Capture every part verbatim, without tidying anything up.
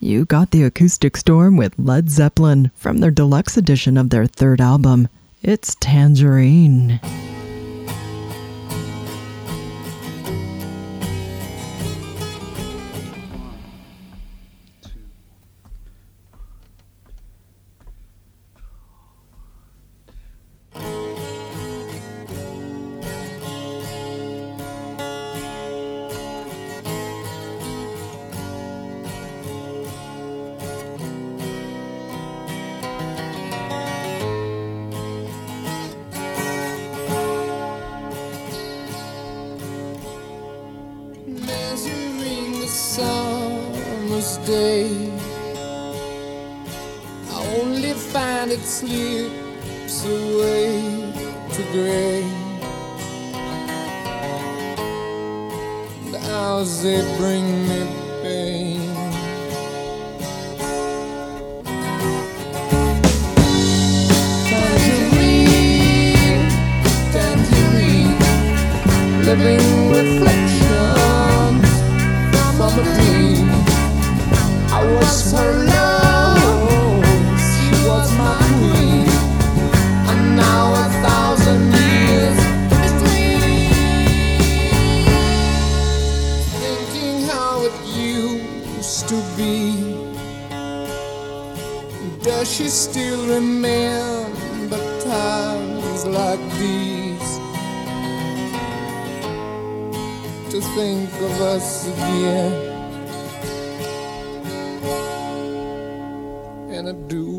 You got the acoustic storm with Led Zeppelin from their deluxe edition of their third album. It's Tangerine. Summer's day, I only find it slips away to gray. The hours they bring me pain. Tangerine, tangerine, living reflections from a dream. I was her love, she was my queen, and now a thousand years between. Thinking how it used to be, does she still remember times like these? To think of us again, and I do.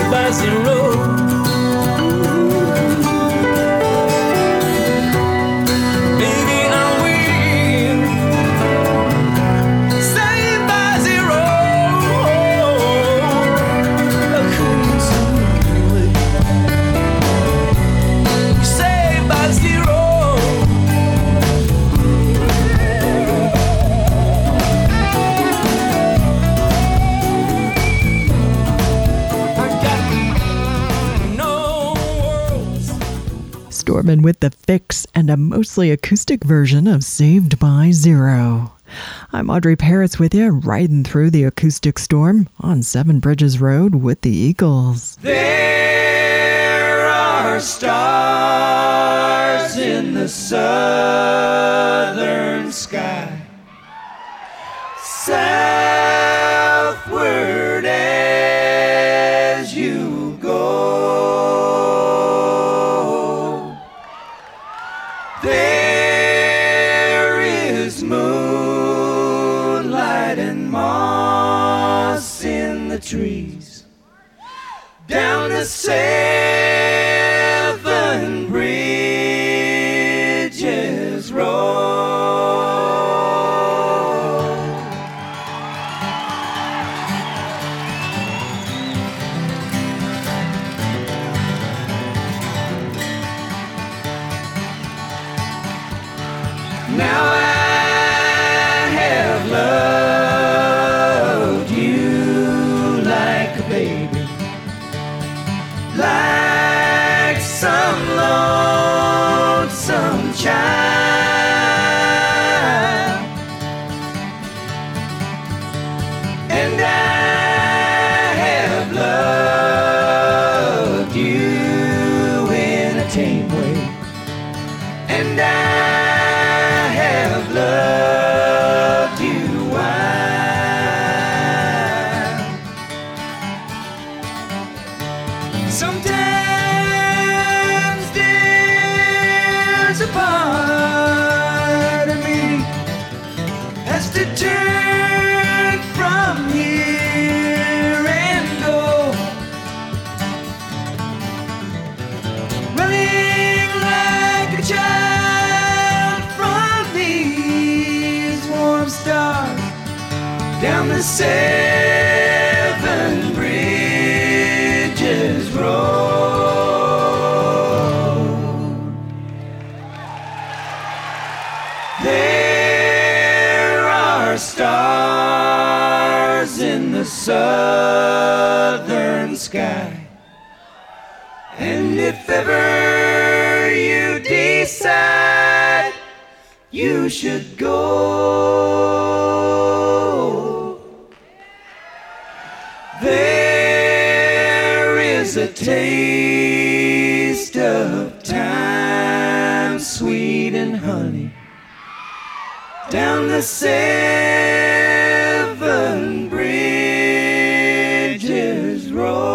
by zero. Stormin' with the Fix and a mostly acoustic version of Saved by Zero. I'm Audrey Parrots with you, riding through the acoustic storm on Seven Bridges Road with the Eagles. There are stars in the southern sky, southward as you go. There is moonlight and moss in the trees down the Seven Bridges Road. Now I have loved you like a baby, like some lonesome child, and I have loved you in a tame way, and I have loved you wild. Sometimes there's a part of me has to turn from here and go, running like a child from these warm stars down the Seven Bridges Road. There are stars in the southern sky, and if ever you decide you should go, there is a taste of time, sweet and honey, down the Seven Bridges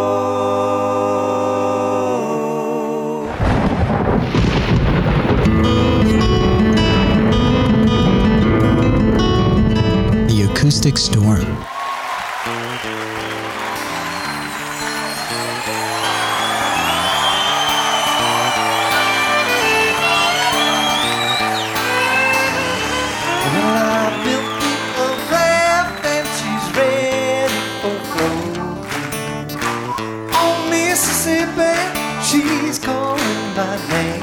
Road. The Acoustic Storm. She's calling my name.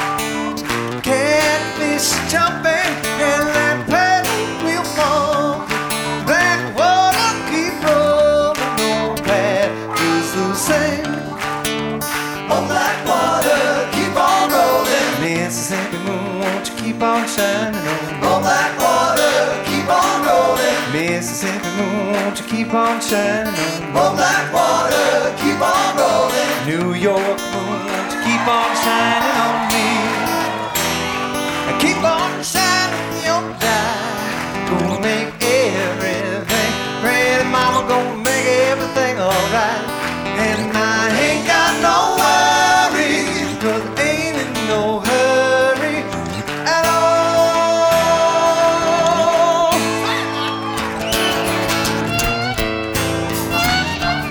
Catfish jumping and that paddle wheel fall. Black water keep rolling, no path is the same. Oh, black water keep on rolling. Mississippi moon, won't you keep on shining on? Oh, black water keep on rolling. Mississippi moon, won't you keep on shining on? Oh, black water keep on rolling. New York moon, won't you keep on shining on me? Keep on shining your light. Gonna make everything pretty, mama, gonna make everything alright. And I ain't got no worries, 'cause I ain't in no hurry at all.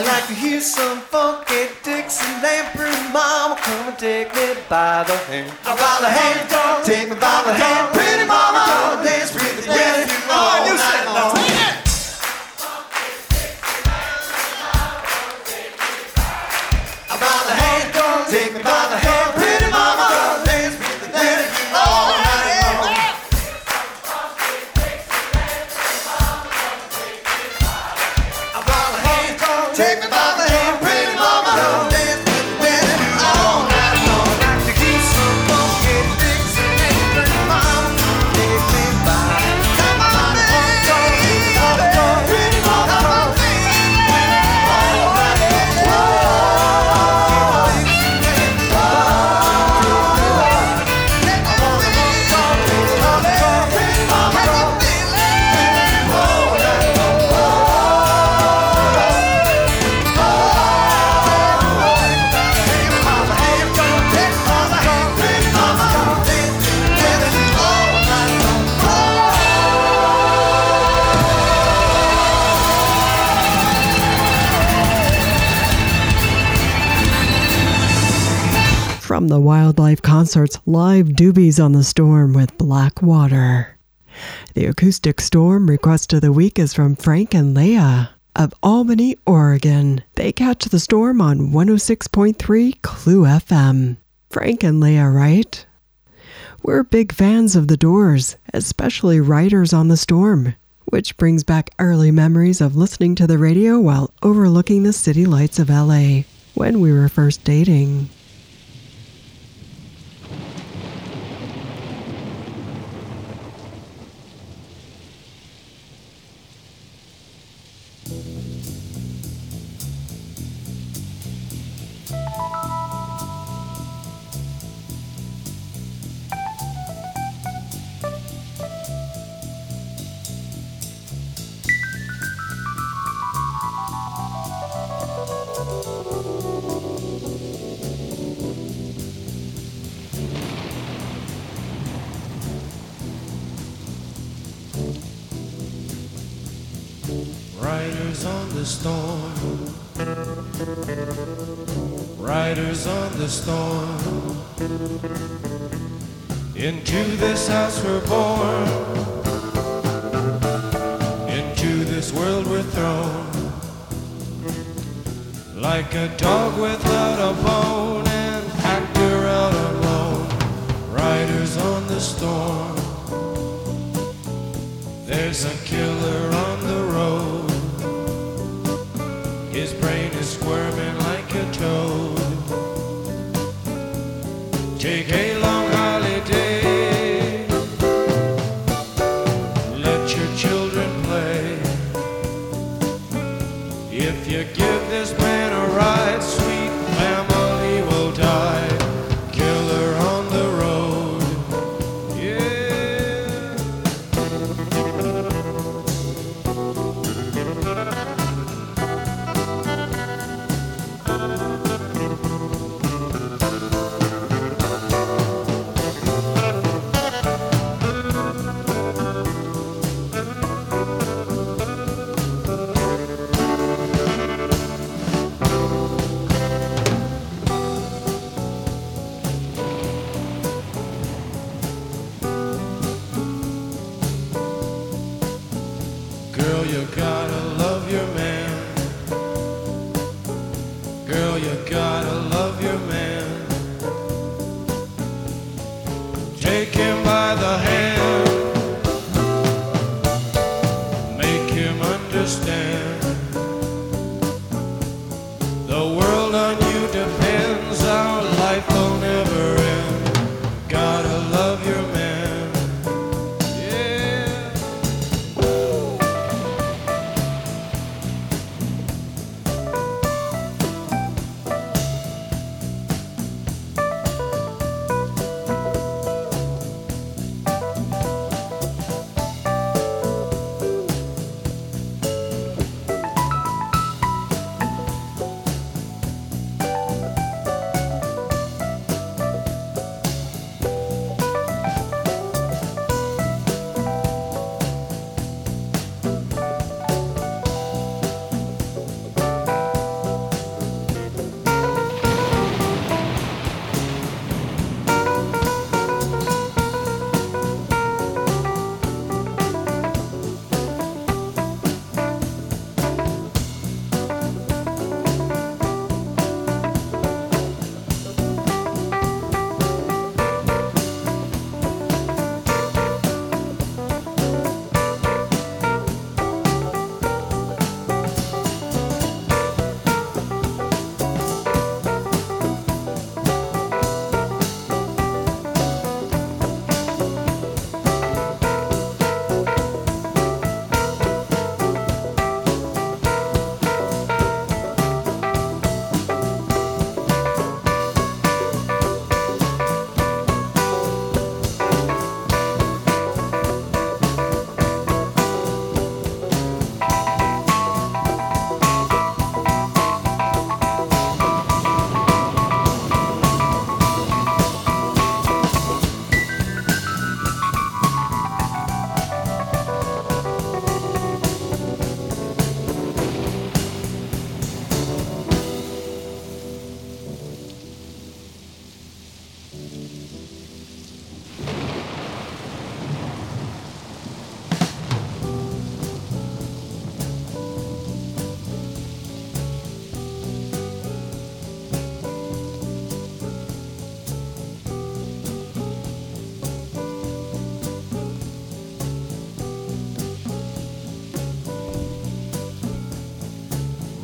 I'd like to hear some funky Dixieland. Pretty mama, come and take me by the hand. By the hand, take me by the hand. Pretty mama, dance with the dance all night long. By the hand, take me by the hand. Pretty mama, dance with the dance all night long. By the hand, take me by the hand. Pretty mama, dance with the dance all night long. Like to keep some funky Dixieland. Pretty mama, take me by. Come on, pretty mama, pretty mama, all night From the Wildlife Concerts, live doobies on the storm with Black Water. The Acoustic Storm request of the week is from Frank and Leah of Albany, Oregon. They catch the storm on one oh six point three Clue F M. Frank and Leah write, "We're big fans of The Doors, especially Riders on the Storm, which brings back early memories of listening to the radio while overlooking the city lights of L A when we were first dating." Riders on the storm, riders on the storm. Into this house we're born, into this world we're thrown. Like a dog without a bone, an actor out alone. Riders on the storm. There's a killer on the road. His brain is squirming like a toad. Take a long holiday. Let your children play. If you give this man a ride, sweet family will die. Killer on the road. Yeah.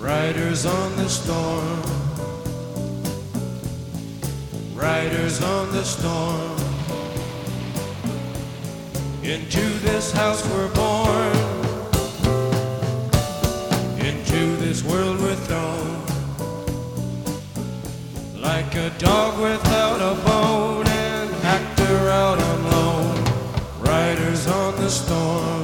Riders on the storm, riders on the storm. Into this house we're born, into this world we're thrown, like a dog without a bone, an actor out on loan. Riders on the storm.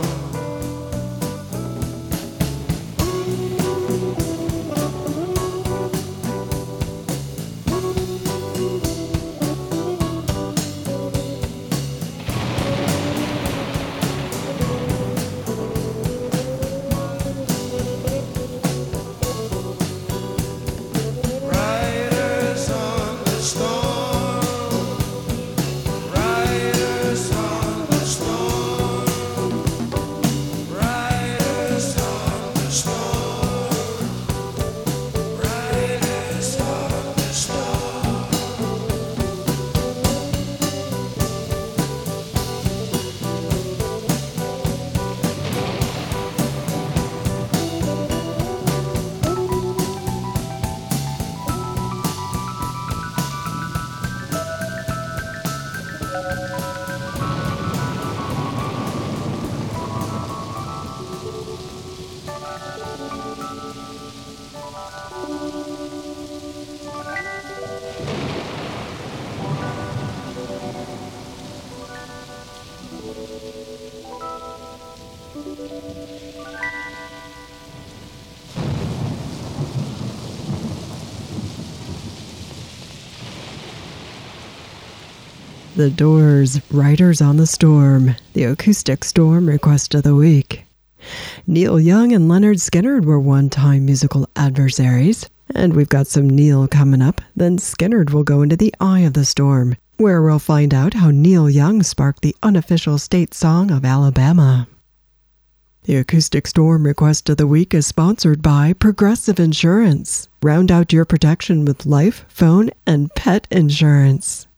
The Doors, Riders on the Storm, the Acoustic Storm Request of the Week. Neil Young and Lynyrd Skynyrd were one-time musical adversaries, and we've got some Neil coming up. Then Skynyrd will go into the eye of the storm, where we'll find out how Neil Young sparked the unofficial state song of Alabama. The Acoustic Storm Request of the Week is sponsored by Progressive Insurance. Round out your protection with life, phone, and pet insurance.